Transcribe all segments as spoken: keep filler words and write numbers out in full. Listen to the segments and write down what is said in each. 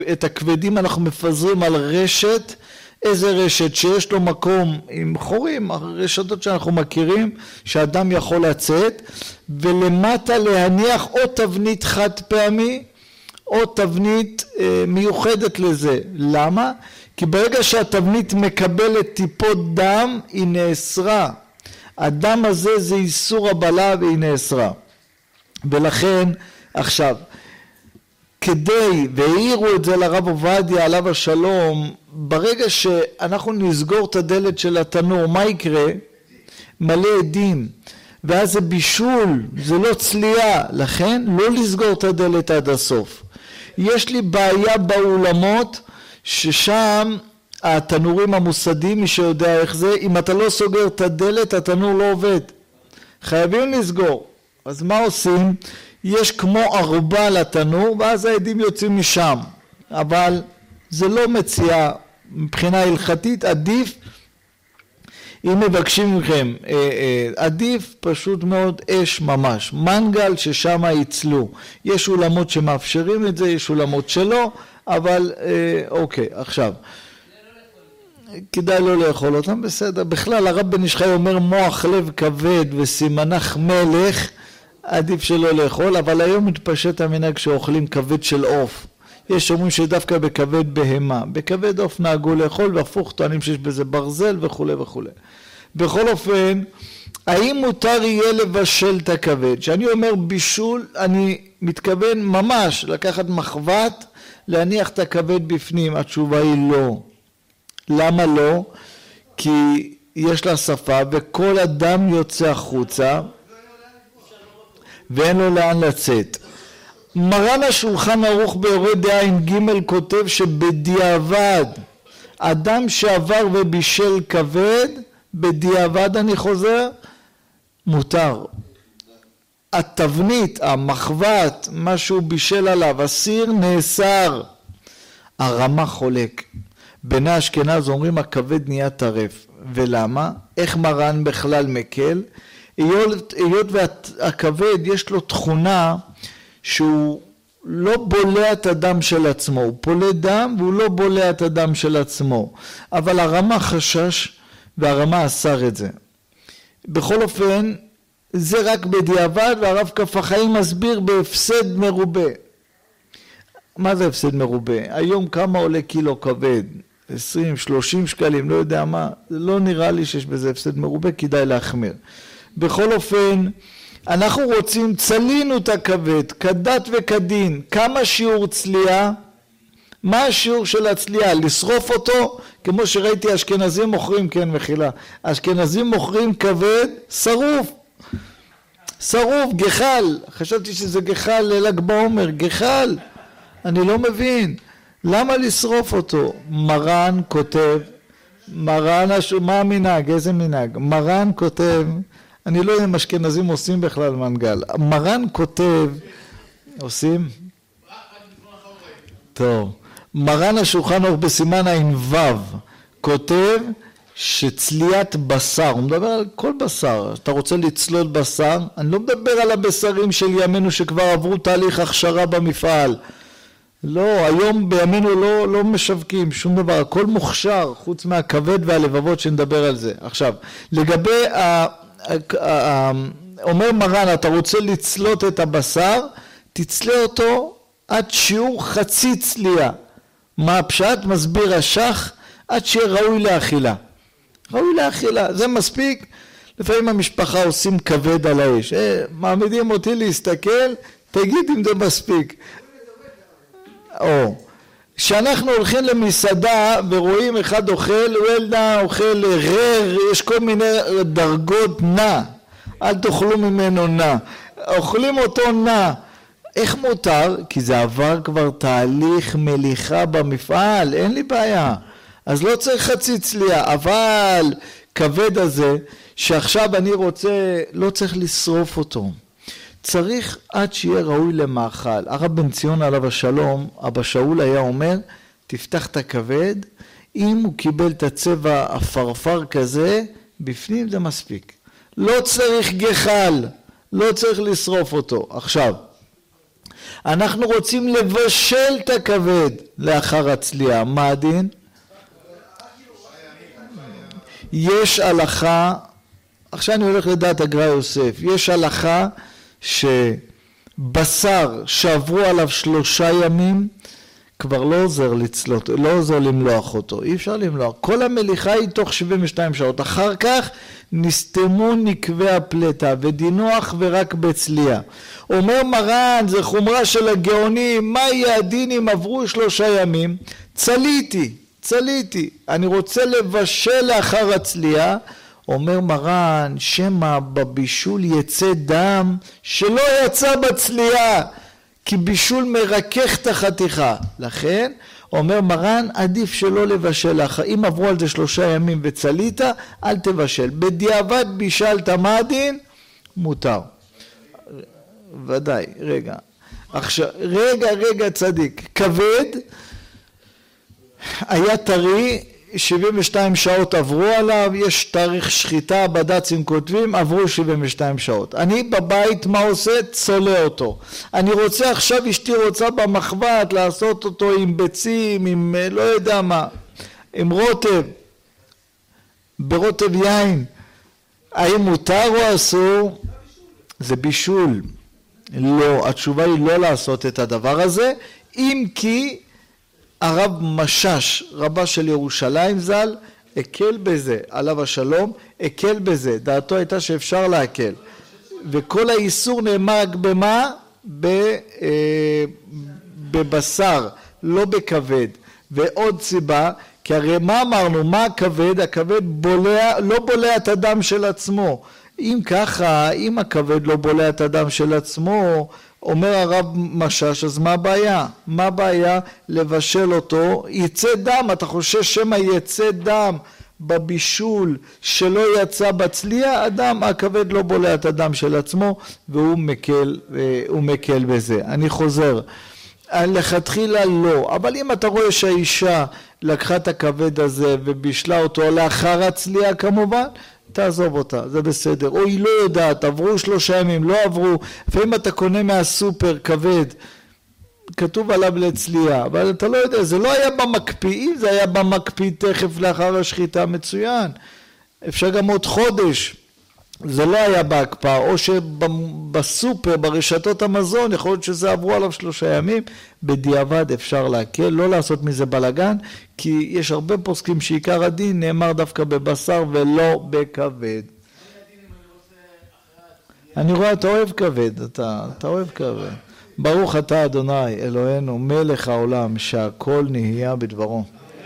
את הכבדים אנחנו מפזרים על רשת, איזה רשת שיש לו מקום עם חורים, הרשתות שאנחנו מכירים, שאדם יכול לצאת, ולמטה להניח או תבנית חד פעמי, או תבנית אה, מיוחדת לזה. למה? כי ברגע שהתבנית מקבלת טיפות דם, היא נאסרה. הדם הזה זה איסור הבלה והיא נאסרה. ולכן, עכשיו, כדי, והעירו את זה לרב עובדיה עליו השלום, ברגע שאנחנו נסגור את הדלת של התנור, מה יקרה? מלא עדים, ואז זה בישול, זה לא צלייה, לכן לא לסגור את הדלת עד הסוף. יש לי בעיה באולמות, ששם התנורים המוסדים, מי שיודע איך זה, אם אתה לא סוגר את הדלת, התנור לא עובד. חייבים לסגור. אז מה עושים? יש כמו ערובה לתנור, ואז העדים יוצאים משם. אבל זה לא מציע, מבחינה הלכתית, עדיף, אם מבקשים מכם, עדיף פשוט מאוד אש ממש. מנגל ששם יצלו. יש אולמות שמאפשרים את זה, יש אולמות שלא, אבל אוקיי, עכשיו. כדאי לא לאכול אותם, בסדר. בכלל הרב בן איש חי אומר מוח לב כבד וסימנך מלך, עדיף שלא לאכול, אבל היום מתפשט המנהג שאוכלים כבד של עוף. יש אומרים שדווקא בכבד בהמה, בכבד עוף נהגו לאכול, והפוך טוענים שיש בזה ברזל וכו' וכו'. בכל אופן, האם מותר יהיה לבשל את הכבד? שאני אומר בישול, אני מתכוון ממש לקחת מחבת, להניח את הכבד בפנים. התשובה היא לא. למה לא? כי יש לה שפה וכל אדם יוצא החוצה ואין לו לאן לצאת. מרן השולחן ערוך ביורה דעה עם ג' כותב שבדיעבד אדם שעבר ובישל כבד, בדיעבד אני חוזר, מותר. התבנית, המחבת, מה שהוא בישל עליו, הסיר נאסר. הרמה חולק. בני אשכנז אומרים הכבד נהיה טרף. ולמה? איך מרן בכלל מקל? היות, היות והכבד יש לו תכונה שהוא לא בולע את הדם של עצמו, הוא פולה דם והוא לא בולע את הדם של עצמו. אבל הרמה חשש והרמה אסר את זה. בכל אופן, זה רק בדיעבד, והרב כף החיים מסביר בהפסד מרובה. מה זה הפסד מרובה? היום כמה עולה קילו כבד? עשרים, שלושים שקלים, לא יודע מה. לא נראה לי שיש בזה הפסד מרובה, כדאי להחמיר. בכל אופן, אנחנו רוצים, צלינו את הכבד, כדת וכדין. כמה שיעור צלייה? מה השיעור של הצלייה? לשרוף אותו? כמו שראיתי אשכנזים מוכרים, כן מחילה, אשכנזים מוכרים כבד, שרוף. שרוף, גחל. חשבתי שזה גחל לל"ג בעומר, גחל. אני לא מבין. למה לשרוף אותו? מרן כותב, מרן, מה המנהג? איזה מנהג? מרן כותב, אני לא יודע אם אשכנזים עושים בכלל מנגל. מרן כותב, עושים? טוב. מרן השולחן ערוך בסימן עין וו כותב שצליית בשר, הוא מדבר על כל בשר, אתה רוצה לצלול בשר, אני לא מדבר על הבשרים של ימינו שכבר עברו תהליך הכשרה במפעל, לא, היום בימינו לא, לא משווקים שום דבר, הכל מוכשר חוץ מהכבד והלבבות שנדבר על זה. עכשיו, לגבי, ה, ה, ה, אומר מרן, אתה רוצה לצלות את הבשר, תצלה אותו עד שיעור חצי צלייה. מה הפשט? מסביר השח, עד שיהיה ראוי לאכילה. ראוי לאכילה, זה מספיק. לפעמים המשפחה עושים כבד על האש. אה, מעמידים אותי להסתכל, תגיד אם זה מספיק. או, כשאנחנו הולכים למסעדה ורואים אחד אוכל, וולדה אוכל רר, יש כל מיני דרגות נע. אל תאכלו ממנו נע. אוכלים אותו נע. איך מותר? כי זה עבר כבר תהליך מליחה במפעל, אין לי בעיה. אז לא צריך חצי צלייה, אבל כבד הזה, שעכשיו אני רוצה, לא צריך לשרוף אותו. צריך עד שיהיה ראוי למאכל. הרב בן ציון עליו השלום, אבא שאול היה אומר, תפתח את הכבד, אם הוא קיבל את הצבע הפרפר כזה, בפנים זה מספיק. לא צריך גחל, לא צריך לשרוף אותו. עכשיו, אנחנו רוצים לבשל את הכבד לאחר הצליעה. מה הדין? יש הלכה, עכשיו אני הולך לדעת הגר"א יוסף, יש הלכה שבשר שעברו עליו שלושה ימים כבר לא עוזר לצלות, לא עוזר למלוח אותו, אי אפשר למלוח. כל המליחה היא תוך שבעים ושתיים שעות. אחר כך נסתמו נקבי הפלטה ודינו אך ורק בצליעה. אומר מרן, זה חומרה של הגאונים, מה יהיה הדין אם עברו שלושה ימים? צליתי, צליתי, אני רוצה לבשל לאחר הצליעה. אומר מרן, שמא בבישול יצא דם שלא יצא בצליעה, כי בישול מרכך את החתיכה. לכן אומר מרן, עדיף שלא לבשל לאחר. אם עברו על זה שלושה ימים וצלית, אל תבשל. בדיעבד בישלת, מה הדין? מותר. ודאי, רגע. עכשיו, רגע, רגע צדיק. כבד היה טרי, שבעים ושתיים שעות עברו עליו, יש תאריך שחיטה, בד"צים כותבים, עברו שבעים ושתיים שעות. אני בבית מה עושה? צולע אותו. אני רוצה עכשיו, אשתי רוצה במחבת לעשות אותו עם ביצים, עם לא יודע מה, עם רוטב, ברוטב יין. האם מותר או אסור? זה בישול. לא, התשובה היא לא לעשות את הדבר הזה, אם כי הרב משש, רבה של ירושלים ז"ל, הקל בזה, עליו השלום, הקל בזה, דעתו הייתה שאפשר להקל. וכל האיסור נאמר רק במה? בבשר, לא בכבד. ועוד סיבה, כי הרי מה אמרנו? מה הכבד? הכבד בולע, לא בולע את הדם של עצמו. אם ככה, אם הכבד לא בולע את הדם של עצמו, אומר הרב משש, אז מה הבעיה? מה הבעיה לבשל אותו? יצא דם, אתה חושש שמא יצא דם בבישול שלא יצא בצליעה? הדם, הכבד לא בולע את הדם של עצמו, והוא מקל, הוא מקל בזה. אני חוזר, לכתחילה לא, אבל אם אתה רואה שהאישה לקחה את הכבד הזה ובישלה אותו לאחר הצליעה כמובן, תעזוב אותה, זה בסדר. או היא לא יודעת, עברו שלושה ימים, לא עברו. לפעמים אתה קונה מהסופר כבד, כתוב עליו לצליעה, אבל אתה לא יודע, זה לא היה במקפיא, אם זה היה במקפיא תכף לאחר השחיטה, מצוין. אפשר גם עוד חודש, זה לא היה בהקפאה, או שבסופר, ברשתות המזון, יכול להיות שזה עברו עליו שלושה ימים, בדיעבד אפשר להקל, לא לעשות מזה בלגן, כי יש הרבה פוסקים שעיקר הדין נאמר דווקא בבשר ולא בכבד. אני רואה, אתה אוהב כבד, אתה, אתה אוהב כבד. ברוך אתה אדוני אלוהינו מלך העולם שהכל נהיה בדברו.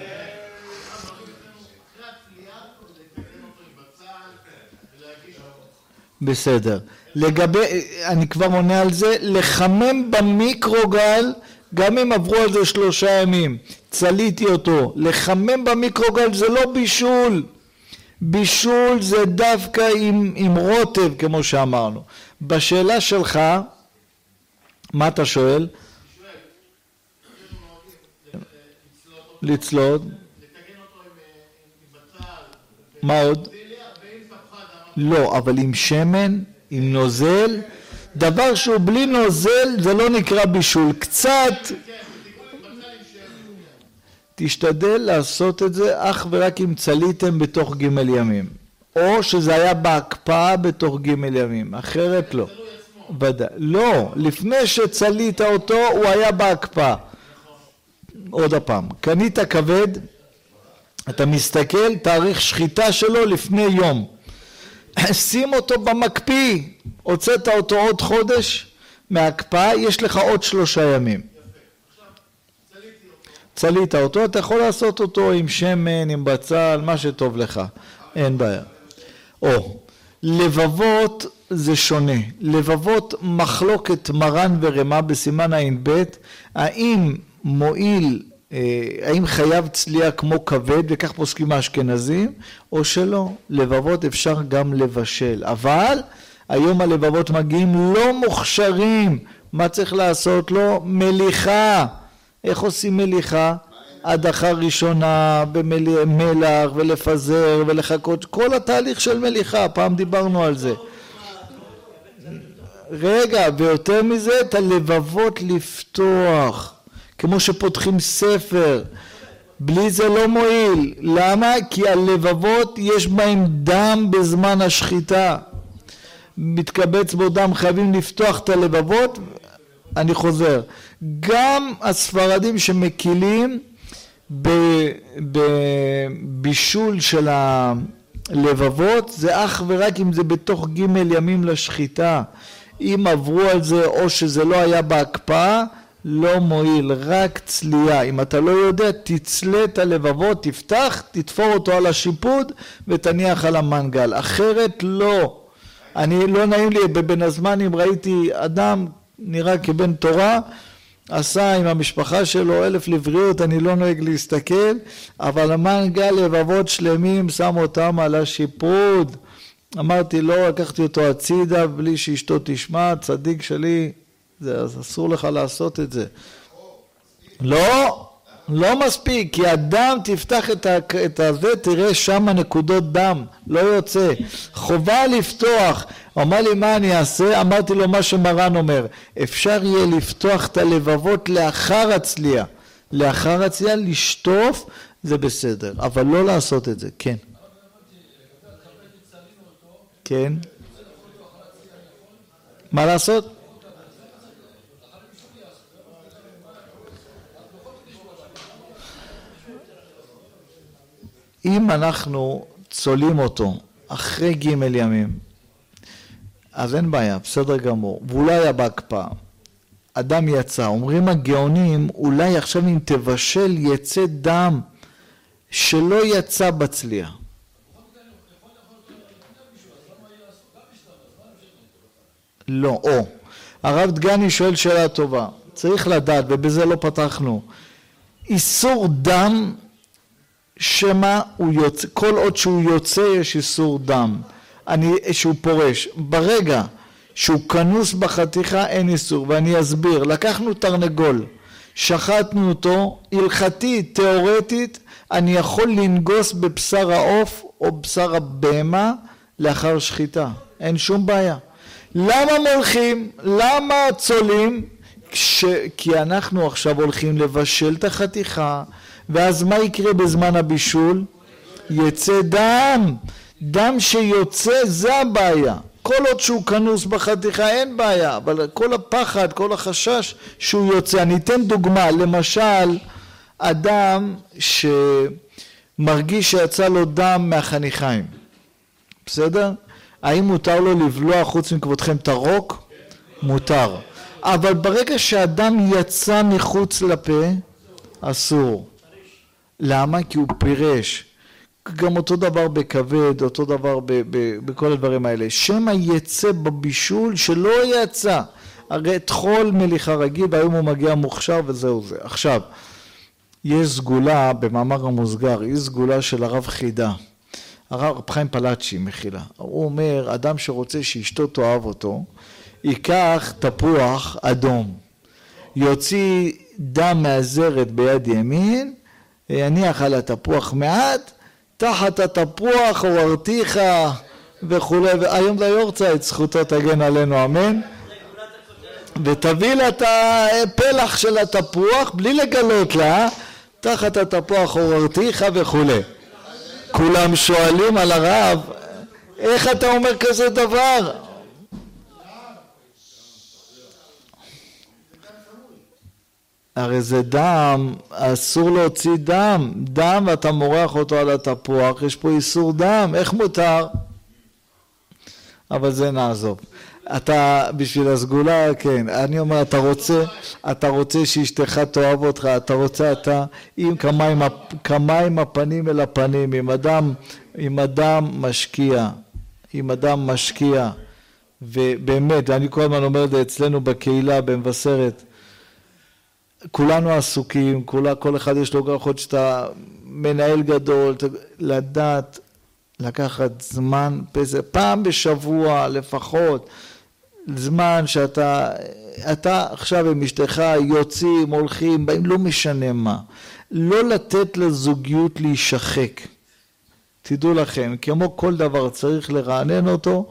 בסדר. לגבי, אני כבר עונה על זה, לחמם במיקרוגל, גם אם עברו על זה שלושה ימים, צליתי אותו, לחמם במיקרוגל זה לא בישול, בישול זה דווקא עם, עם רוטב כמו שאמרנו. בשאלה שלך, מה אתה שואל? לצלוד. מה עוד? לא, אבל עם שמן, עם נוזל, דבר שהוא בלי נוזל זה לא נקרא בישול. קצת תשתדל לעשות את זה אך ורק אם צליתם בתוך ג' ימים, או שזה היה בהקפאה בתוך ג' ימים, אחרת לא. ודאי. לא, לפני שצלית אותו הוא היה בהקפאה. עוד הפעם, קנית כבד, אתה מסתכל, תאריך שחיטה שלו לפני יום, שים אותו במקפיא, הוצאת אותו עוד חודש מההקפאה, יש לך עוד שלושה ימים. צלית אותו, אתה יכול לעשות אותו עם שמן, עם בצל, מה שטוב לך, אין בעיה. או, לבבות זה שונה. לבבות מחלוקת מרן ורמה בסימן עין ב', האם מועיל, האם חייב צליעה כמו כבד, וכך פוסקים האשכנזים, או שלא. לבבות אפשר גם לבשל, אבל היום הלבבות מגיעים לא מוכשרים. מה צריך לעשות לו? מליחה. איך עושים מליחה? הדחה ראשונה במלח ולפזר ולחכות, כל התהליך של מליחה, פעם דיברנו על זה. רגע, ויותר מזה, את הלבבות לפתוח, כמו שפותחים ספר. בלי זה לא מועיל. למה? כי הלבבות יש בהם דם בזמן השחיטה. מתקבץ בו דם, חייבים לפתוח את הלבבות. אני חוזר. גם הספרדים שמקילים בבישול של הלבבות, זה אך ורק אם זה בתוך ג' ימים לשחיטה. אם עברו על זה או שזה לא היה בהקפאה, לא מועיל, רק צלייה. אם אתה לא יודע, תצלה את הלבבות, תפתח, תתפור אותו על השיפוד ותניח על המנגל. אחרת לא. אני לא נעים לי, בבין הזמנים ראיתי אדם נראה כבן תורה, עשה עם המשפחה שלו אלף לבריאות, אני לא נוהג להסתכל, אבל המנגל לבבות שלמים שם אותם על השיפוד. אמרתי לא, לקחתי אותו הצידה בלי שאשתו תשמע, צדיק שלי, זה, אז אסור לך לעשות את זה. לא, לא מספיק, כי הדם תפתח את, ה, את הזה, תראה שם נקודות דם, לא יוצא. חובה לפתוח. אמר לי מה אני אעשה? אמרתי לו מה שמרן אומר, אפשר יהיה לפתוח את הלבבות לאחר הצלייה. לאחר הצלייה לשטוף זה בסדר, אבל לא לעשות את זה, כן. כן. מה לעשות? אם אנחנו צולים אותו אחרי ג' ימים, אז אין בעיה, בסדר גמור. ואולי היה בהקפאה, אדם יצא, אומרים הגאונים, אולי עכשיו אם תבשל יצא דם שלא יצא בצלייה. לא, או. הרב דגני שואל שאלה טובה, צריך לדעת, ובזה לא פתחנו, איסור דם, שמה הוא יוצא, כל עוד שהוא יוצא יש איסור דם, אני, שהוא פורש. ברגע שהוא כנוס בחתיכה אין איסור, ואני אסביר. לקחנו תרנגול, שחטנו אותו, הלכתית, תיאורטית, אני יכול לנגוס בבשר העוף או בשר הבהמה לאחר שחיטה, אין שום בעיה. למה מולכים? למה צולים? כש... כי אנחנו עכשיו הולכים לבשל את החתיכה, ואז מה יקרה בזמן הבישול? יצא דם. דם שיוצא זה הבעיה. כל עוד שהוא כנוס בחתיכה אין בעיה, אבל כל הפחד, כל החשש שהוא יוצא. אני אתן דוגמה, למשל, אדם שמרגיש שיצא לו דם מהחניכיים. בסדר? האם מותר לו לבלוע חוץ מכבודכם את הרוק? מותר. אבל ברגע שהדם יצא מחוץ לפה, אסור. למה? כי הוא פירש. גם אותו דבר בכבד, אותו דבר ב- ב- בכל הדברים האלה. שמה יצא בבישול שלא יצא. הרי תחול מליחה רגיל, והיום הוא מגיע מוכשר וזהו זה. עכשיו, יש סגולה במאמר המוסגר, יש סגולה של הרב חידה. הרב חיים פלאצ'י מחילה. הוא אומר, אדם שרוצה שאשתו תאהב אותו, ייקח תפוח אדום, יוציא דם מהזרת ביד ימין, יניח על התפוח מעט, תחת התפוח עוררתיך וכו'. היום זה יורצייט, זכותו תגן עלינו, אמן. ותביא לה את הפלח של התפוח בלי לגלות לה, תחת התפוח עוררתיך וכו'. כולם שואלים על הרב, איך אתה אומר כזה דבר? הרי זה דם, אסור להוציא דם, דם ואתה מורח אותו על התפוח, יש פה איסור דם, איך מותר? אבל זה נעזוב. אתה בשביל הסגולה, כן, אני אומר, אתה רוצה, אתה רוצה שאשתך תאהב אותך, אתה רוצה, אתה, עם כמה עם, כמה עם הפנים אל הפנים, עם אדם, עם אדם משקיע, עם אדם משקיע, ובאמת, אני כל הזמן אומר את זה אצלנו בקהילה, במבשרת, כולנו עסוקים, כולה, כל אחד יש לו גם יכול שאתה מנהל גדול, לדעת, לקחת זמן, פעם בשבוע לפחות, זמן שאתה, אתה עכשיו עם אשתך יוצאים, הולכים, באים, לא משנה מה. לא לתת לזוגיות להישחק. תדעו לכם, כמו כל דבר צריך לרענן אותו,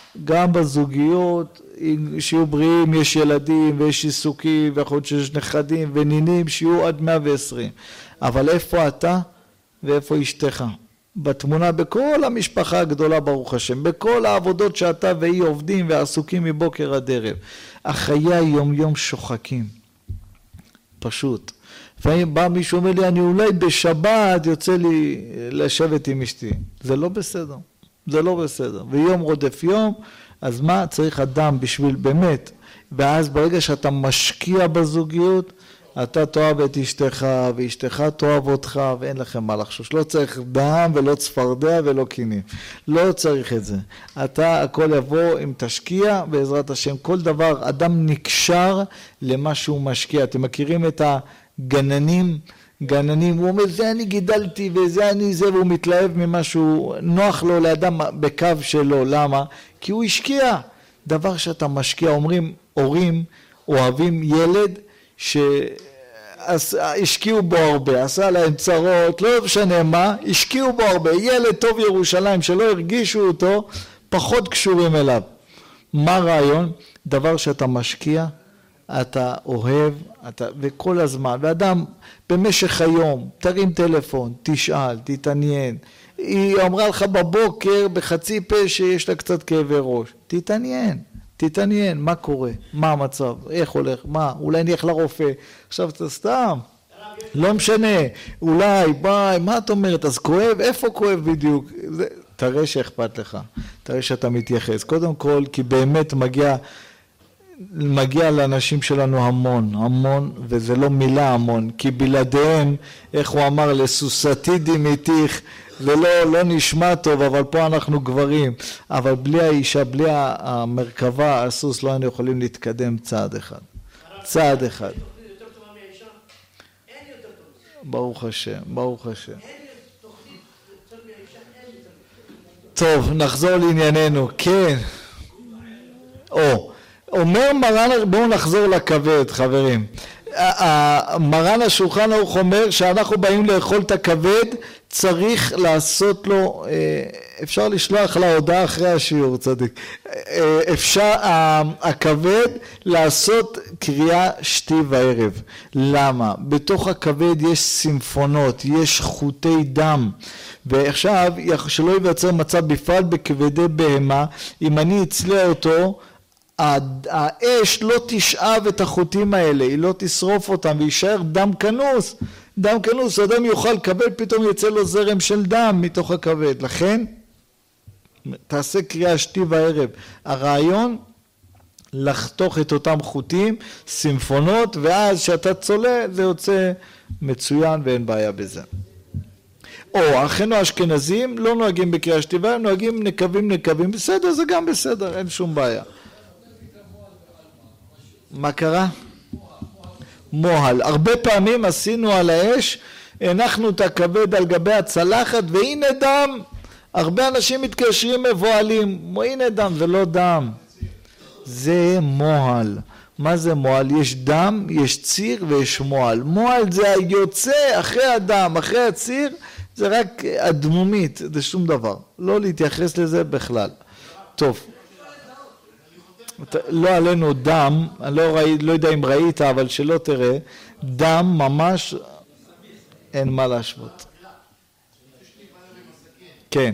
גם בזוגיות, שיהיו בריאים, יש ילדים ויש עיסוקים ויכול להיות שיש נכדים ונינים, שיהיו עד מאה ועשרים. אבל איפה אתה ואיפה אשתך? בתמונה, בכל המשפחה הגדולה ברוך השם, בכל העבודות שאתה והיא עובדים ועסוקים מבוקר עד ערב. החיי היום יום שוחקים. פשוט. לפעמים בא מישהו אומר לי, אני אולי בשבת יוצא לי לשבת עם אשתי. זה לא בסדר. זה לא בסדר. ויום רודף יום, אז מה צריך אדם בשביל באמת? ואז ברגע שאתה משקיע בזוגיות, אתה תאהב את אשתך, ואשתך תאהב אותך, ואין לכם מה לחשוש. לא צריך דם ולא צפרדע ולא קינים. לא צריך את זה. אתה, הכל יבוא אם תשקיע, בעזרת השם. כל דבר, אדם נקשר למה שהוא משקיע. אתם מכירים את הגננים? גננים, הוא אומר, זה אני גידלתי, וזה אני זה, והוא מתלהב ממשהו, נוח לו לאדם בקו שלו. למה? כי הוא השקיע. דבר שאתה משקיע, אומרים, הורים אוהבים ילד, שהשקיעו בו הרבה, עשה להם צרות, לא משנה מה, השקיעו בו הרבה. ילד טוב ירושלים שלא הרגישו אותו, פחות קשורים אליו. מה הרעיון? דבר שאתה משקיע, אתה אוהב, אתה, וכל הזמן, ואדם במשך היום, תרים טלפון, תשאל, תתעניין. היא אמרה לך בבוקר בחצי פה שיש לה קצת כאבי ראש, תתעניין. תתעניין, מה קורה, מה המצב, איך הולך, מה, אולי נלך לרופא, עכשיו אתה סתם, לא משנה, אולי, ביי, מה את אומרת, אז כואב, איפה כואב בדיוק, זה, תראה שאכפת לך, תראה שאתה מתייחס, קודם כל, כי באמת מגיע, מגיע לאנשים שלנו המון, המון, וזה לא מילה המון, כי בלעדיהם, איך הוא אמר, לסוסתי דמיתיך, זה לא, לא נשמע טוב, אבל פה אנחנו גברים, אבל בלי האישה, בלי המרכבה, הסוס, לא היינו יכולים להתקדם צעד אחד. צעד אחד. ברוך השם, ברוך השם. טוב, נחזור לענייננו. כן. או, אומר מרן, בואו נחזור לכבד, חברים. מרן השולחן ערוך אומר שאנחנו באים לאכול את הכבד, צריך לעשות לו, אפשר לשלוח לה הודעה אחרי השיעור, צדיק, אפשר, הכבד לעשות קריאה שתי וערב. למה? בתוך הכבד יש סימפונות, יש חוטי דם, ועכשיו שלא ייווצר מצב בפרט בכבדי בהמה, אם אני אצלה אותו, האש לא תשאב את החוטים האלה, היא לא תשרוף אותם, וישאר דם כנוס. דם כנוס, אדם יוכל כבד, פתאום יצא לו זרם של דם מתוך הכבד. לכן, תעשה קריאה שתי וערב. הרעיון, לחתוך את אותם חוטים, סימפונות, ואז שאתה צולה, זה יוצא מצוין ואין בעיה בזה. או, אחינו האשכנזים לא נוהגים בקריאה שתי וערב, נוהגים נקבים נקבים, בסדר, זה גם בסדר, אין שום בעיה. מה קרה? מוהל. הרבה פעמים עשינו על האש, הנחנו את הכבד על גבי הצלחת, והנה דם. הרבה אנשים מתקשרים מבועלים, הנה דם, זה לא דם. זה מוהל. מה זה מוהל? יש דם, יש ציר ויש מוהל. מוהל זה היוצא אחרי הדם, אחרי הציר, זה רק הדמומית, זה שום דבר. לא להתייחס לזה בכלל. טוב. לא עלינו דם, אני לא, ראי, לא יודע אם ראית, אבל שלא תראה, דם ממש אין מה להשוות. כן.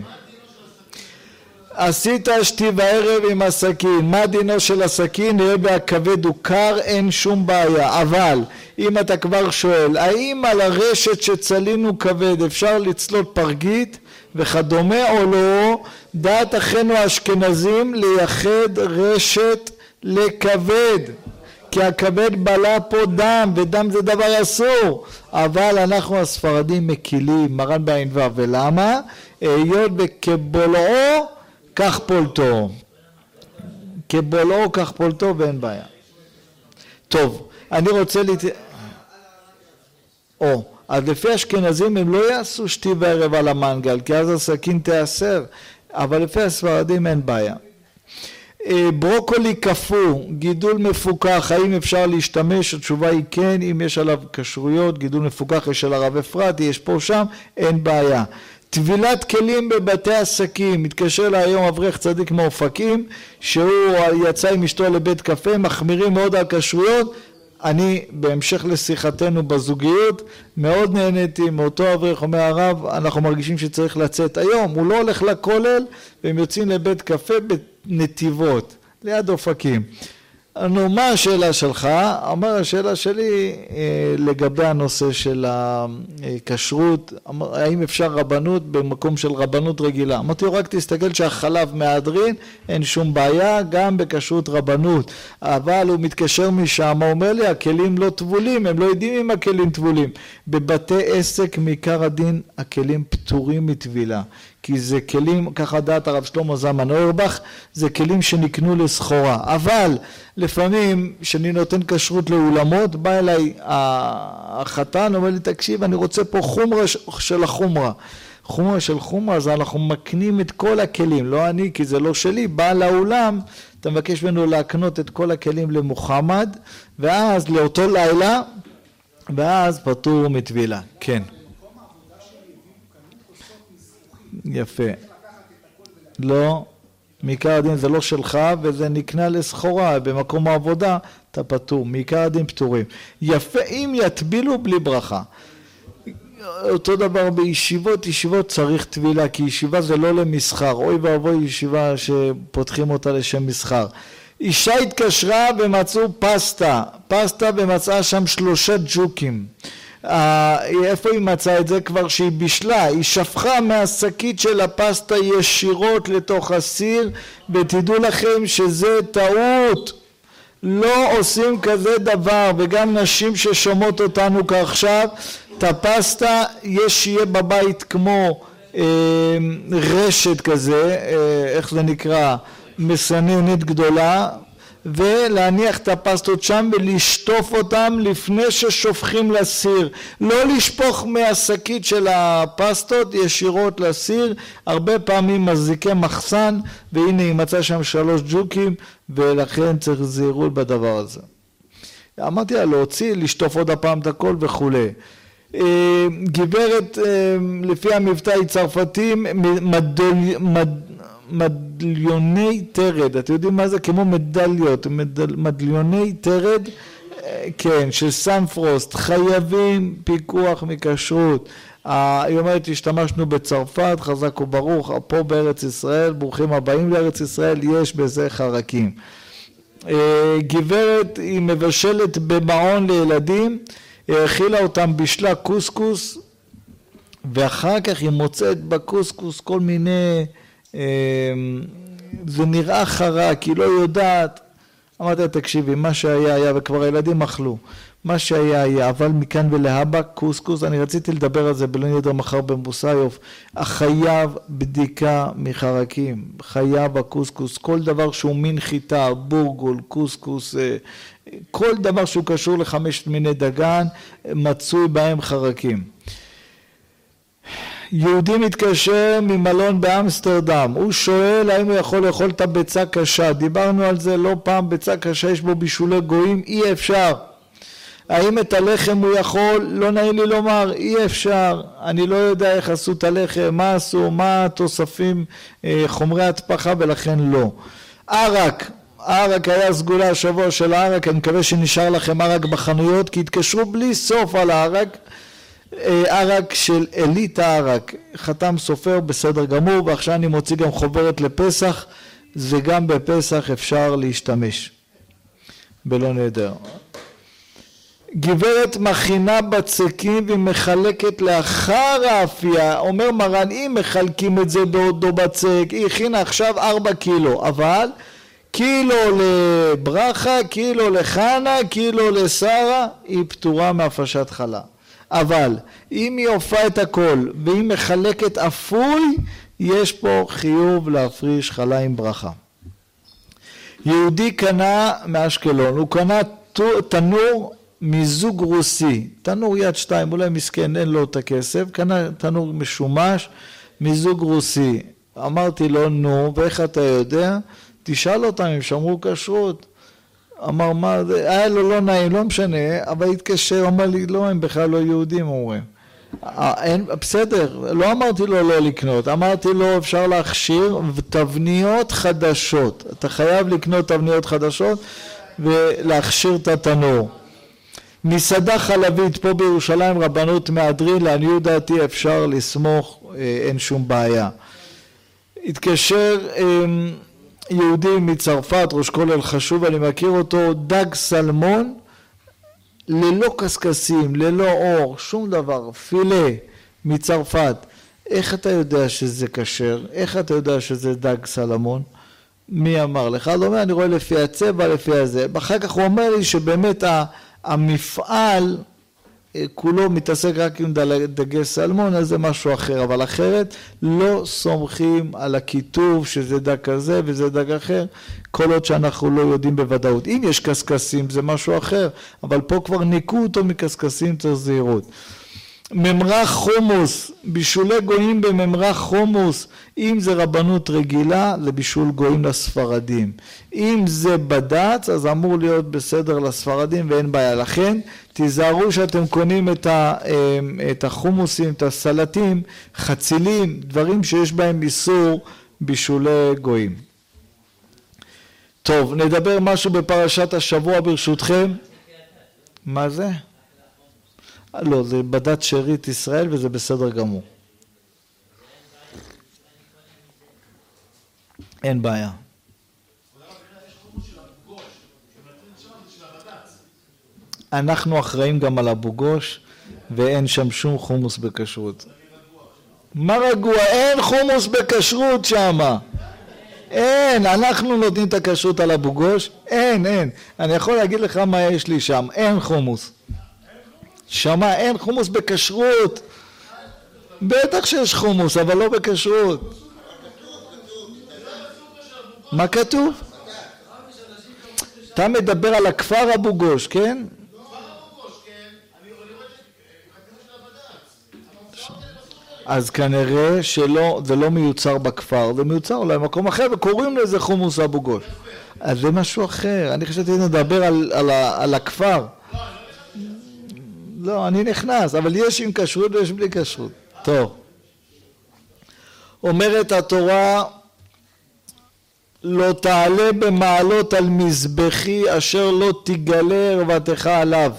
עשית שתי בערב עם הסכין, מה דינו של הסכין? נראה בהכבד הוא קר, אין שום בעיה, אבל אם אתה כבר שואל, האם על הרשת שצלינו כבד אפשר לצלות פרגית וכדומה או לא? דעת אחינו האשכנזים לייחד רשת לכבד, כי הכבד בלע פה דם, ודם זה דבר אסור, אבל אנחנו הספרדים מקילים, מרן בעין ו', ולמה? היות וכבולעו כך פולטו, כבולעו כך פולטו ואין בעיה. טוב, אני רוצה לת... או, אז לפי אשכנזים הם לא יעשו שתי וערב על המנגל, כי אז הסכין תיאסר, אבל לפי הספרדים אין בעיה. ברוקולי קפוא, גידול מפוקח, האם אפשר להשתמש? התשובה היא כן, אם יש עליו כשרויות, גידול מפוקח יש על הרב אפרתי, יש פה שם, אין בעיה. טבילת כלים בבתי עסקים, מתקשר לה היום אברך צדיק מאופקים שהוא יצא עם אשתו לבית קפה, מחמירים מאוד על כשרויות. אני בהמשך לשיחתנו בזוגיות מאוד נהניתי מאותו אברך, אומר הרב אנחנו מרגישים שצריך לצאת היום, הוא לא הולך לכולל והם יוצאים לבית קפה בנתיבות ליד אופקים. נו, מה השאלה שלך? אמר השאלה שלי לגבי הנושא של הכשרות, האם אפשר רבנות במקום של רבנות רגילה? אמרתי לו רק תסתכל שהחלב מהדרין, אין שום בעיה גם בכשרות רבנות, אבל הוא מתקשר משם, הוא אומר לי הכלים לא טבולים, הם לא יודעים אם הכלים טבולים. בבתי עסק מעיקר הדין הכלים פטורים מטבילה, כי זה כלים, ככה דעת הרב שלמה זלמן אוירבך, זה כלים שנקנו לסחורה. אבל לפעמים כשאני נותן כשרות לאולמות, בא אליי החתן, אומר לי תקשיב אני רוצה פה חומרה של החומרה, חומרה של חומרה, אז אנחנו מקנים את כל הכלים, לא אני כי זה לא שלי, בא לאולם, אתה מבקש ממנו להקנות את כל הכלים למוחמד, ואז לאותו לילה, ואז פטור מטבילה. כן. יפה. לא, מעיקר הדין זה לא שלך וזה נקנה לסחורה, במקום העבודה אתה פטור, מעיקר הדין פטורים. יפה אם יטבילו בלי ברכה. אותו דבר בישיבות, ישיבות צריך טבילה, כי ישיבה זה לא למסחר, אוי ואבוי ישיבה שפותחים אותה לשם מסחר. אישה התקשרה ומצאו פסטה, פסטה ומצאה שם שלושה ג'וקים. איפה היא מצאה את זה? כבר שהיא בישלה, היא שפכה מהשקית של הפסטה ישירות לתוך הסיר, ותדעו לכם שזה טעות, לא עושים כזה דבר. וגם נשים ששומעות אותנו כעכשיו, את הפסטה יש שיהיה בבית כמו אה, רשת כזה, אה, איך זה נקרא, מסננת גדולה, ולהניח את הפסטות שם ולשטוף אותם לפני ששופכים לסיר, לא לשפוך מהשקית של הפסטות ישירות לסיר. הרבה פעמים מזיקי מחסן, והנה היא מצאה שם שלוש ג'וקים, ולכן צריך זהירות בדבר הזה. אמרתי לה להוציא, לשטוף עוד הפעם את הכל וכו'. גברת לפי המבטא צרפתים, מדל... מד... מדליוני תרד, אתם יודעים מה זה? כמו מדליות, מדל, מדליוני תרד, כן, של סן פרוסט, חייבים פיקוח מכשרות. היא אומרת, השתמשנו בצרפת, חזק וברוך, פה בארץ ישראל, ברוכים הבאים לארץ ישראל, יש בזה חרקים. גברת היא מבשלת במעון לילדים, האכילה אותם בשלה קוסקוס, ואחר כך היא מוצאת בקוסקוס כל מיני, זה נראה חרק, היא לא יודעת. אמרתי, תקשיבי, מה שהיה היה, וכבר הילדים אכלו, מה שהיה היה, אבל מכאן ולהבא קוסקוס, אני רציתי לדבר על זה בלא נדר מחר במבוסיוף, החייב בדיקה מחרקים, חייב הקוסקוס, כל דבר שהוא מין חיטה, בורגול, קוסקוס, כל דבר שהוא קשור לחמשת מיני דגן, מצוי בהם חרקים. יהודי מתקשר ממלון באמסטרדם, הוא שואל האם הוא יכול לאכול את הביצה קשה, דיברנו על זה לא פעם, ביצה קשה יש בו בישולי גויים, אי אפשר. האם את הלחם הוא יכול? לא נעים לי לומר, אי אפשר. אני לא יודע איך עשו את הלחם, מה עשו, מה התוספים, חומרי התפחה, ולכן לא. ערק, ערק היה סגולה השבוע של הערק, אני מקווה שנשאר לכם ערק בחנויות, כי התקשרו בלי סוף על הערק, ערק של אליטה ערק, חתם סופר בסדר גמור, ועכשיו אני מוציא גם חוברת לפסח, זה גם בפסח אפשר להשתמש, בלא נהדר. גברת מכינה בצקים והיא מחלקת לאחר האפייה, אומר מרן, אם מחלקים את זה בעודו בצק, היא הכינה עכשיו ארבע קילו, אבל קילו לברכה, קילו לחנה, קילו לשרה, היא פטורה מהפשט חלה. אבל אם היא הופעה את הכל והיא מחלקת אפוי, יש פה חיוב להפריש חלה עם ברכה. יהודי קנה מאשקלון, הוא קנה תנור מזוג רוסי, תנור יד שתיים, אולי מסכן אין לו את הכסף, קנה תנור משומש מזוג רוסי. אמרתי לו, נו, ואיך אתה יודע? תשאל אותם אם שמרו כשרות. אמר, מה זה? היה לו לא נעים, לא משנה, אבל התקשר, אמר לי, לא, הם בכלל לא יהודים, אומרים. אין, בסדר, לא אמרתי לו לא לקנות, אמרתי לו אפשר להכשיר תבניות חדשות, אתה חייב לקנות תבניות חדשות ולהכשיר את התנור. מסעדה חלבית פה בירושלים רבנות מהדרין, לעניות דעתי אפשר לסמוך, אין שום בעיה. התקשר יהודי מצרפת, ראש כולל חשוב, אני מכיר אותו, דג סלמון ללא קסקסים, ללא אור, שום דבר, פילה מצרפת. איך אתה יודע שזה כשר? איך אתה יודע שזה דג סלמון? מי אמר לך? הוא אומר, אני רואה לפי הצבע, לפי הזה. אחר כך הוא אומר לי שבאמת המפעל כולו מתעסק רק עם דגי סלמון, אז זה משהו אחר, אבל אחרת לא סומכים על הכיתוב שזה דג כזה וזה דג אחר, כל עוד שאנחנו לא יודעים בוודאות. אם יש קסקסים זה משהו אחר, אבל פה כבר ניקו אותו מקסקסים, צריך זהירות. ממרח חומוס, בישולי גויים בממרח חומוס, אם זה רבנות רגילה לבישול גויים לספרדים, אם זה בד"ץ אז אמור להיות בסדר לספרדים ואין בעיה. לכן תיזהרו שאתם קונים את, ה, את החומוסים, את הסלטים, חצילים, דברים שיש בהם איסור בישולי גויים. טוב, נדבר משהו בפרשת השבוע ברשותכם. מה זה? לא, זה בדת שארית ישראל וזה בסדר גמור. אין בעיה. אנחנו אחראים גם על אבו גוש ואין שם שום חומוס בכשרות. מה רגוע? אין חומוס בכשרות שמה. אין, אנחנו נותנים את הכשרות על אבו גוש. אין, אין. אני יכול להגיד לך מה יש לי שם. אין חומוס. שמה, אין חומוס בכשרות. בטח שיש חומוס, אבל לא בכשרות. מה כתוב? אתה מדבר על הכפר אבו גוש, כן? אז כנראה שלא, זה לא מיוצר בכפר, זה מיוצר אולי במקום אחר וקוראים לזה חומוס אבו גוש. אז זה משהו אחר. אני חשבתי לדבר על, על, על הכפר. לא, אני נכנס, אבל יש עם כשרות ויש בלי כשרות. טוב. אומרת התורה, לא תעלה במעלות על מזבחי אשר לא תגלה ערוותך עליו.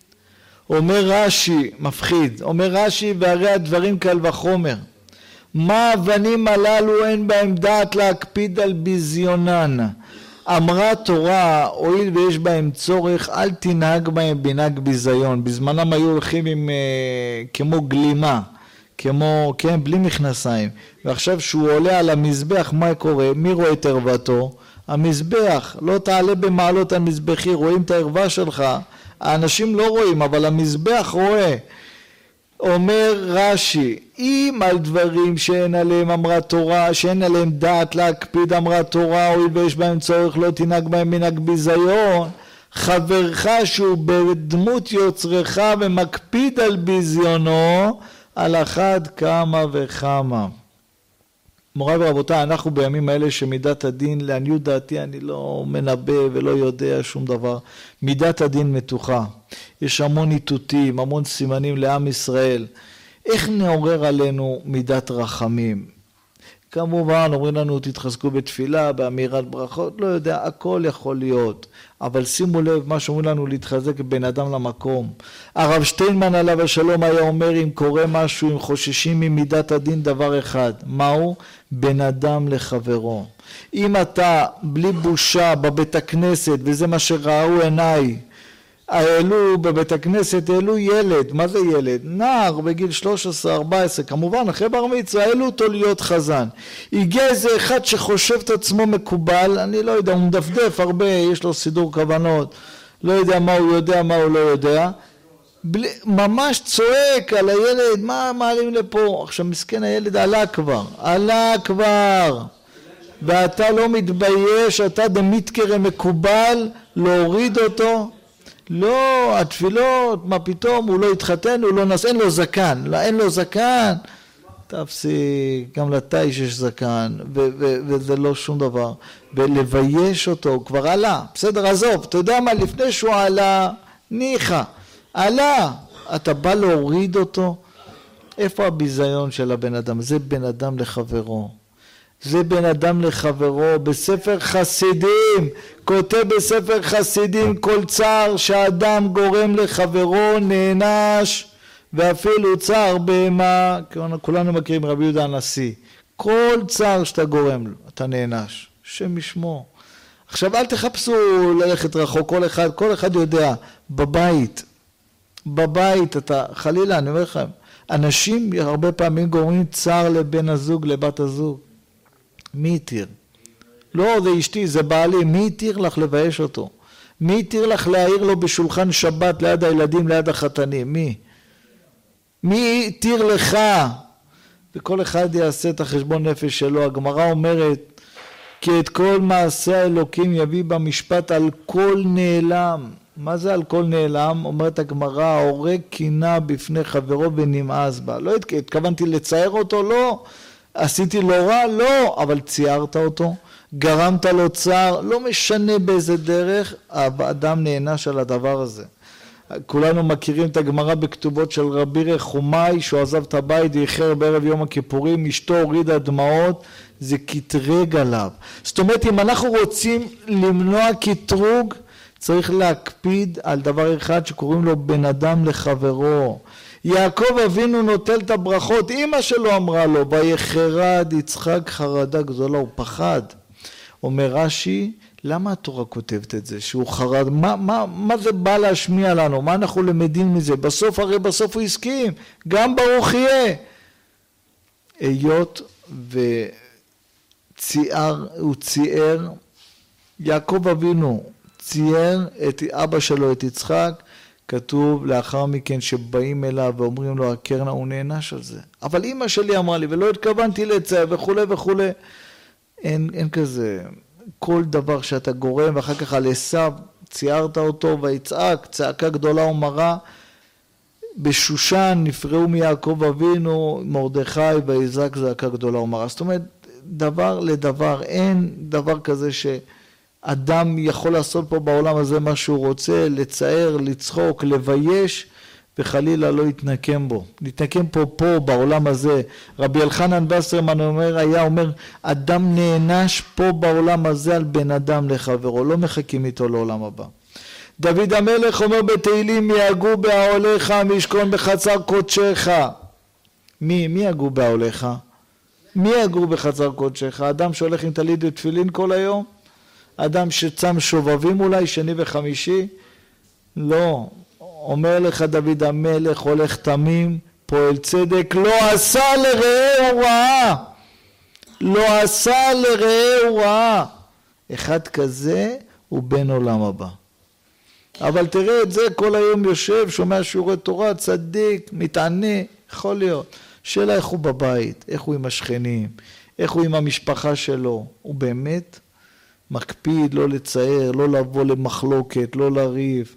אומר רש"י, מפחיד, אומר רש"י, והרי הדברים קל וחומר. מה האבנים הללו אין בהם דעת להקפיד על ביזיונן. אמרה תורה, הואיל ויש בהם צורך, אל תנהג בהם בנהג ביזיון. בזמנם היו הולכים עם אה, כמו גלימה, כמו, כן, בלי מכנסיים. ועכשיו שהוא עולה על המזבח, מה קורה? מי רואה את ערוותו? המזבח. לא תעלה במעלות על מזבחי, רואים את הערווה שלך. האנשים לא רואים, אבל המזבח רואה. אומר רש"י, אם על דברים שאין עליהם אמרה תורה, שאין עליהם דעת להקפיד אמרה תורה, הואיל ויש בהם צורך לא תנהג בהם מנהג ביזיון, חברך שהוא בדמות יוצרך ומקפיד על ביזיונו, על אחד כמה וכמה. מוריי ורבותיי, אנחנו בימים האלה שמידת הדין, לעניות דעתי אני לא מנבא ולא יודע שום דבר, מידת הדין מתוחה. יש המון איתותים, המון סימנים לעם ישראל. איך נעורר עלינו מידת רחמים? כמובן אומרים לנו תתחזקו בתפילה, באמירת ברכות, לא יודע, הכל יכול להיות. אבל שימו לב מה שאומרים לנו להתחזק בין אדם למקום. הרב שטיינמן עליו השלום היה אומר, אם קורה משהו, אם חוששים ממידת הדין, דבר אחד. מהו? בין אדם לחברו. אם אתה בלי בושה בבית הכנסת, וזה מה שראו עיניי, העלו בבית הכנסת, העלו ילד, מה זה ילד? נער בגיל שלוש עשרה ארבע עשרה, כמובן אחרי בר מצווה, העלו אותו להיות חזן. הגיע איזה אחד שחושב את עצמו מקובל, אני לא יודע, הוא מדפדף הרבה, יש לו סידור כוונות, לא יודע מה הוא יודע, מה הוא לא יודע, בלי, ממש צועק על הילד, מה מעלים לפה? עכשיו מסכן הילד עלה כבר, עלה כבר, ואתה לא מתבייש, אתה דמיתקרא מקובל, להוריד אותו? לא, התפילות, מה פתאום, הוא לא התחתן, הוא לא נס, אין לו זקן, לא, אין לו זקן, תפסיק, גם לתיש יש זקן, ו- ו- וזה לא שום דבר, ולבייש אותו, הוא כבר עלה, בסדר, עזוב, אתה יודע מה, לפני שהוא עלה, ניחא, עלה, אתה בא להוריד אותו, איפה הביזיון של הבן אדם? זה בן אדם לחברו. זה בן אדם לחברו. בספר חסידים, כותב בספר חסידים, כל צער שהאדם גורם לחברו נענש, ואפילו צער בהמה, כולנו מכירים רבי יהודה הנשיא. כל צער שאתה גורם לו, אתה נענש. השם ישמור. עכשיו אל תחפשו ללכת רחוק, כל אחד, כל אחד יודע, בבית, בבית, אתה, חלילה, אני אומר לכם, אנשים הרבה פעמים גורמים צער לבן הזוג, לבת הזוג. מי התיר? לא, זה אשתי, זה בעלי, מי התיר לך לבייש אותו? מי התיר לך להעיר לו בשולחן שבת ליד הילדים, ליד החתנים? מי? מי התיר לך? וכל אחד יעשה את החשבון נפש שלו. הגמרא אומרת, כי את כל מעשה האלוקים יביא במשפט על כל נעלם. מה זה על כל נעלם? אומרת הגמרא, ההורג קינה בפני חברו ונמאס בה. לא התכוונתי לצייר אותו, לא. עשיתי לו רע, לא. אבל ציירת אותו, גרמת לו צער, לא משנה באיזה דרך, האדם נענש על הדבר הזה. כולנו מכירים את הגמרא בכתובות של רבי רחומי, שהוא עזב את הבית ואיחר בערב יום הכיפורים, אשתו הורידה דמעות, זה קטרג עליו. זאת אומרת, אם אנחנו רוצים למנוע קטרוג, צריך להקפיד על דבר אחד שקוראים לו בן אדם לחברו. יעקב אבינו נוטל את הברכות, אמא שלו אמרה לו, ויחרד יצחק חרדה גדולה, הוא פחד. אומר רש"י, למה התורה כותבת את זה? שהוא חרד, מה, מה, מה זה בא להשמיע לנו? מה אנחנו למדים מזה? בסוף, הרי בסוף הוא הסכים, גם ברוך יהיה. היות וצייר, הוא צייר, יעקב אבינו צייר את אבא שלו, את יצחק, כתוב לאחר מכן שבאים אליו ואומרים לו, הקרנה, הוא נענש על זה. אבל אמא שלי אמרה לי, ולא התכוונתי לצייר וכו' וכו'. אין, אין כזה. כל דבר שאתה גורם, ואחר כך על עשיו ציירת אותו ויצעק, צעקה גדולה ומרה. בשושן נפרעו מיעקב אבינו, מרדכי ויזעק זעקה גדולה ומרה. זאת אומרת, דבר לדבר, אין דבר כזה שאדם יכול לעשות פה בעולם הזה מה שהוא רוצה, לצייר, לצחוק, לבייש, וחלילה לא יתנקם בו. נתנקם פה פה בעולם הזה. רבי אלחנן וסרמן אומר, היה אומר, אדם נענש פה בעולם הזה על בן אדם לחברו, לא מחכים איתו לעולם הבא. דוד המלך אומר בתהילים, מי יגור באוהליך, מי ישכון בחצר קודשך. מי, מי יגור באוהליך? מי יגור בחצר קודשך? אדם שהולך עם טלית ותפילין כל היום? אדם שצם שובבים אולי שני וחמישי? לא. אומר לך דוד המלך, הולך תמים, פועל צדק, לא עשה לרעהו רעה. לא עשה לרעהו רעה. אחד כזה הוא בן עולם הבא. אבל תראה את זה, כל היום יושב, שומע שיעורי תורה, צדיק, מתענה, יכול להיות. שאלה איך הוא בבית, איך הוא עם השכנים, איך הוא עם המשפחה שלו. הוא באמת מקפיד לא לצייר, לא לבוא למחלוקת, לא לריב.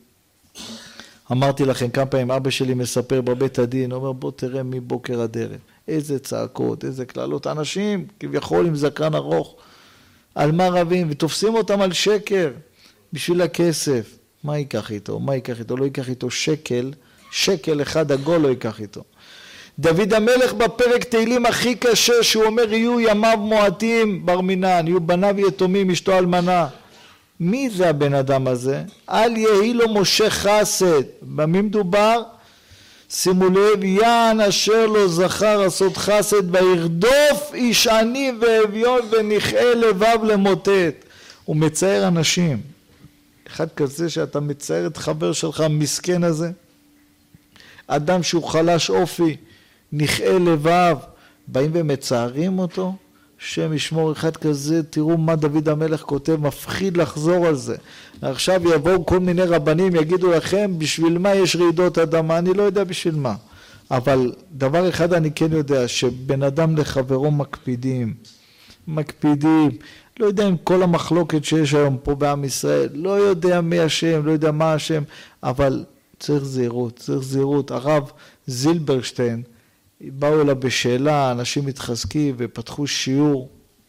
אמרתי לכם כמה פעמים, אבא שלי מספר בבית הדין, אומר בוא תראה מבוקר עד ערב, איזה צעקות, איזה כללות, אנשים כביכול עם זקן ארוך, על מה רבים, ותופסים אותם על שקר, בשביל הכסף. מה ייקח איתו? מה ייקח איתו? לא ייקח איתו שקל, שקל אחד עגול לא ייקח איתו. דוד המלך בפרק תהילים הכי קשה, שהוא אומר יהיו ימיו מועטים בר מינן, יהיו בניו יתומים, אשתו אלמנה. מי זה הבן אדם הזה? אל יהי לו משה חסד. במי מדובר? שימו לב, יען אשר לא זכר עשות חסד וירדוף איש עני ואביון ונכאה לבב למוטט. הוא מצייר אנשים. אחד כזה שאתה מצייר את חבר שלך המסכן הזה, אדם שהוא חלש אופי, נכאה לבב, באים ומצערים אותו. שם ישמור אחד כזה, תראו מה דוד המלך כותב, מפחיד לחזור על זה. עכשיו יבואו כל מיני רבנים, יגידו לכם, בשביל מה יש רעידות אדמה? אני לא יודע בשביל מה. אבל דבר אחד אני כן יודע, שבן אדם לחברו מקפידים, מקפידים, לא יודע אם כל המחלוקת שיש היום פה בעם ישראל, לא יודע מי השם, לא יודע מה השם, אבל צריך זהירות, צריך זהירות. הרב זילברשטיין, באו אליו בשאלה, אנשים מתחזקים ופתחו שיעור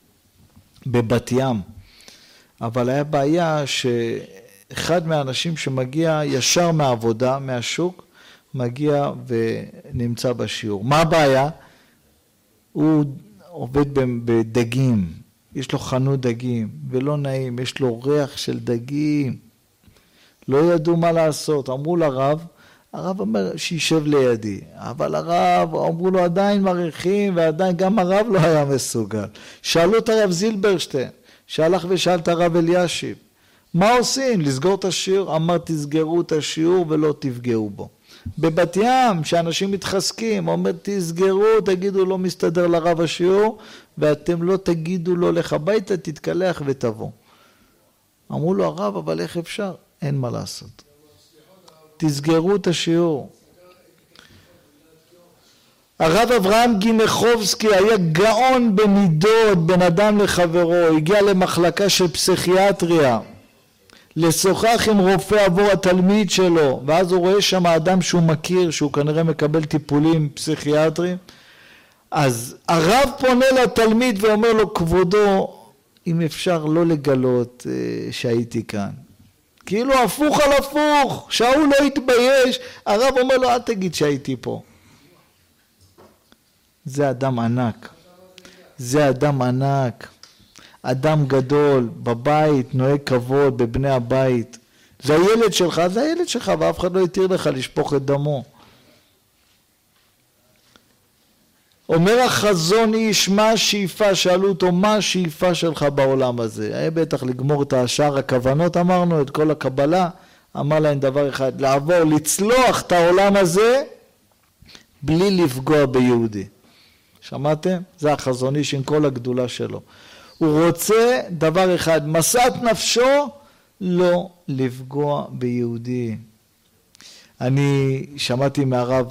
בבת ים. אבל היה בעיה שאחד מהאנשים שמגיע ישר מהעבודה, מהשוק, מגיע ונמצא בשיעור. מה הבעיה? הוא עובד בדגים, יש לו חנות דגים, ולא נעים, יש לו ריח של דגים. לא ידעו מה לעשות, אמרו לרב, הרב אומר שישב לידי, אבל הרב, אמרו לו עדיין מריחים, ועדיין גם הרב לא היה מסוגל. שאלו את הרב זילברשטיין, שהלך ושאל את הרב אלישיב, מה עושים? לסגור את השיעור? אמר תסגרו את השיעור ולא תפגעו בו. בבת ים, שאנשים מתחזקים, אומר תסגרו, תגידו לא מסתדר לרב השיעור, ואתם לא תגידו לו לך הביתה, תתקלח ותבוא. אמרו לו הרב, אבל איך אפשר? אין מה לעשות. תסגרו את השיעור. הרב אברהם גינחובסקי היה גאון במידות, בין אדם לחברו, הגיע למחלקה של פסיכיאטריה, לשוחח עם רופא עבור התלמיד שלו, ואז הוא רואה שם אדם שהוא מכיר, שהוא כנראה מקבל טיפולים פסיכיאטריים, אז הרב פונה לתלמיד ואומר לו, כבודו, אם אפשר לא לגלות שהייתי כאן. כאילו הפוך על הפוך, שאול לא התבייש, הרב אומר לו, אל תגיד שהייתי פה. זה אדם ענק, זה אדם ענק, אדם גדול, בבית, נוהג כבוד, בבני הבית. זה הילד שלך, זה הילד שלך, ואף אחד לא יתיר לך לשפוך את דמו. אומר החזון איש, מה השאיפה? שאלו אותו, מה השאיפה שלך בעולם הזה? היה בטח לגמור את השאר הכוונות, אמרנו, את כל הקבלה, אמר להם דבר אחד, לעבור, לצלוח את העולם הזה, בלי לפגוע ביהודי. שמעתם? זה החזון איש עם כל הגדולה שלו. הוא רוצה דבר אחד, משאת נפשו, לא לפגוע ביהודי. אני שמעתי מהרב,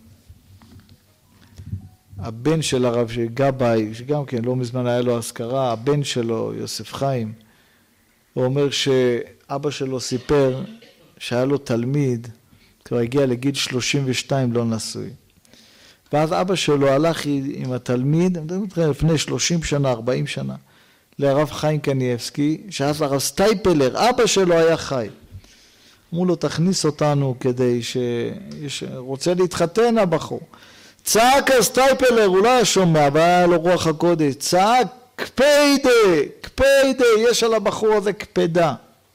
הבן של הרב גבאי, שגם כן לא מזמן היה לו הזכרה, הבן שלו, יוסף חיים, הוא אומר שאבא שלו סיפר שהיה לו תלמיד, כבר הגיע לגיל שלושים ושתיים לא נשוי. ואז אבא שלו הלך עם התלמיד, לפני שלושים שנה, ארבעים שנה, לרב חיים קניאבסקי, שאז הרב סטייפלר, אבא שלו היה חי. אמרו לו, תכניס אותנו כדי שרוצה להתחתן הבחור. צעק הסטייפלר, הוא לא היה שומע, אבל היה לו רוח הקודש, צעק, קפדה, קפדה, יש על הבחור הזה קפדה.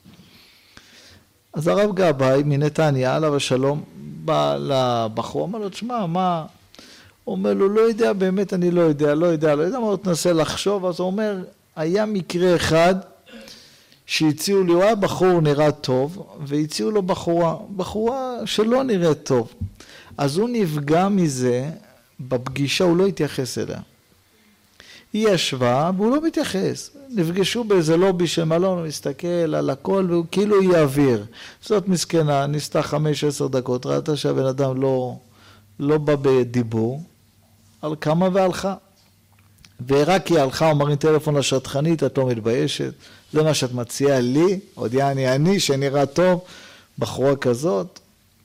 אז הרב גבאי מנתניה, עליו השלום, בא לבחור, אמר לו, תשמע, מה? הוא אומר לו, לא יודע, באמת אני לא יודע, לא יודע, לא יודע, מה הוא תנסה לחשוב, אז הוא אומר, היה מקרה אחד שהציעו לי, הוא היה בחור נראה טוב, והציעו לו בחורה, בחורה שלא נראית טוב. אז הוא נפגע מזה, בפגישה הוא לא התייחס אליה. היא ישבה והוא לא מתייחס. נפגשו באיזה לובי של מלון, הוא מסתכל על הכל והוא כאילו יעביר. זאת מסכנה, ניסתה חמש עשר דקות, ראתה שהבן אדם לא, לא בא בדיבור, על כמה והלכה. ורק היא הלכה, אמרים טלפון לשטחנית, את לא מתביישת, זה מה שאת מציעה לי, עוד יעני אני שנראה טוב, בחורה כזאת.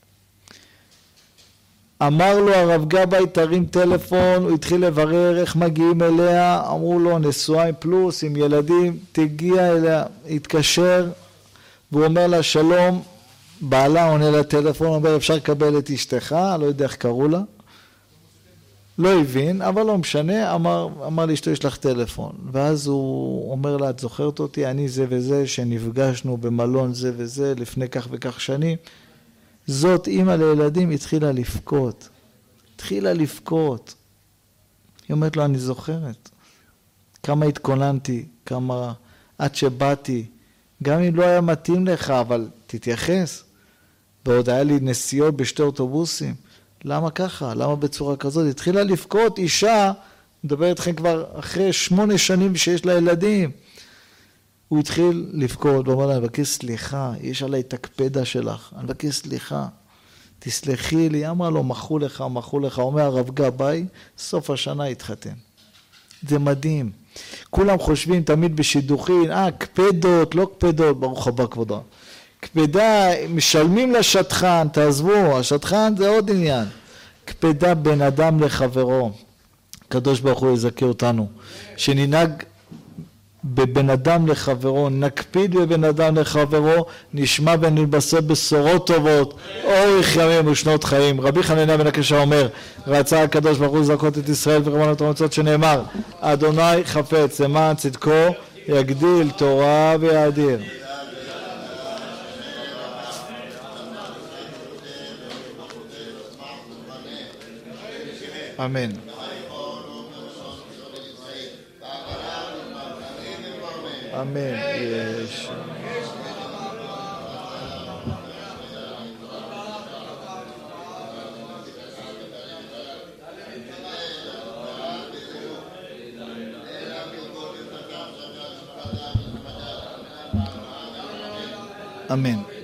אמר לו הרב גבאי תרים טלפון, הוא התחיל לברר איך מגיעים אליה, אמרו לו נשואה עם פלוס, עם ילדים, תגיע אליה, התקשר, והוא אומר לה שלום, בעלה עונה לטלפון, אומר אפשר לקבל את אשתך, לא יודע איך קראו לה, לא הבין, אבל לא משנה, אמר, אמר לאשתו יש לך טלפון, ואז הוא אומר לה את זוכרת אותי, אני זה וזה שנפגשנו במלון זה וזה לפני כך וכך שנים, זאת אמא לילדים התחילה לפקות, התחילה לפקות. היא אומרת לו, אני זוכרת, כמה התכוננתי, כמה עד שבאתי, גם אם לא היה מתאים לך, אבל תתייחס. ועוד היה לי נסיעות בשתי אוטובוסים. למה ככה? למה בצורה כזאת? התחילה לפקות, אישה, מדבר איתכם כבר אחרי שמונה שנים שיש לה ילדים. הוא התחיל לבכות, ואומר לה, אני מבקש סליחה, יש עליי את הקפדה שלך, אני מבקש סליחה, תסלחי לי, אמרה לו, מחו לך, מחו לך, אומר הרב גבאי, סוף השנה התחתן. זה מדהים. כולם חושבים תמיד בשידוכים, אה, קפדות, לא קפדות, ברוך הבא כבודו. קפדה, משלמים לשטחן, תעזבו, השטחן זה עוד עניין. קפדה בין אדם לחברו. הקדוש ברוך הוא יזכה אותנו, שננהג בבן אדם לחברו, נקפיד בבן אדם לחברו, נשמע ונתבשר בשורות טובות, אורך ימים ושנות חיים. רבי חנניה בן עקשיא אומר, רצה הקדוש ברוך הוא לזכות את ישראל ורחמנות המצות, שנאמר, אדוני חפץ למען צדקו יגדיל תורה ויאדיר. אמן. אמן. יש. אמן.